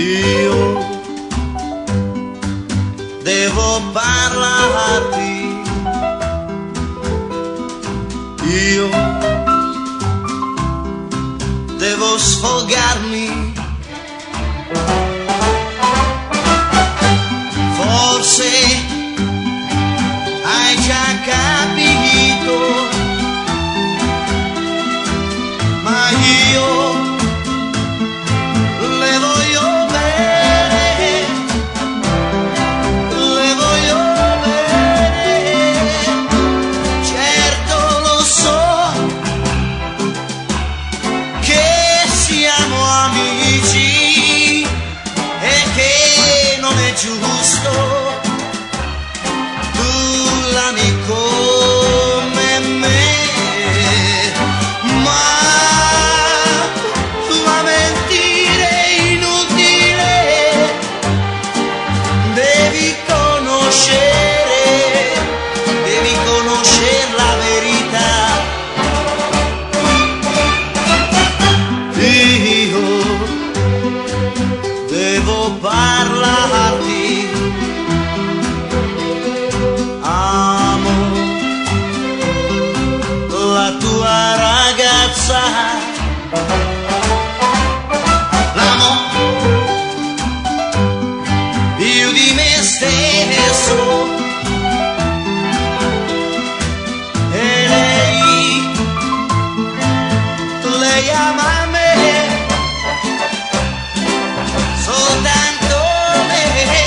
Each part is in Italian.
Io devo parlarti, io devo sfogarmi, forse hai già capito, ma io le voglio bene, le voglio bene. Certo lo so che siamo amici e che non è giusto tu l'ami come me, ma la mentira è inutile, devi conoscere la verità. Io devo parlarti, amo la tua ragazza, l'amo più di me stesso, e lei ama me, soltanto me.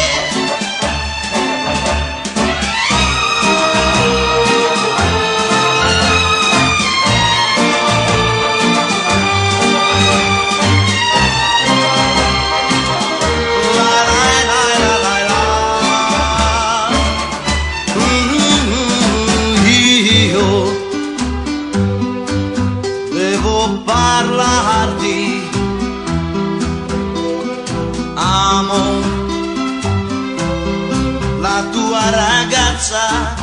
Io devo parlarti, amo la tua ragazza.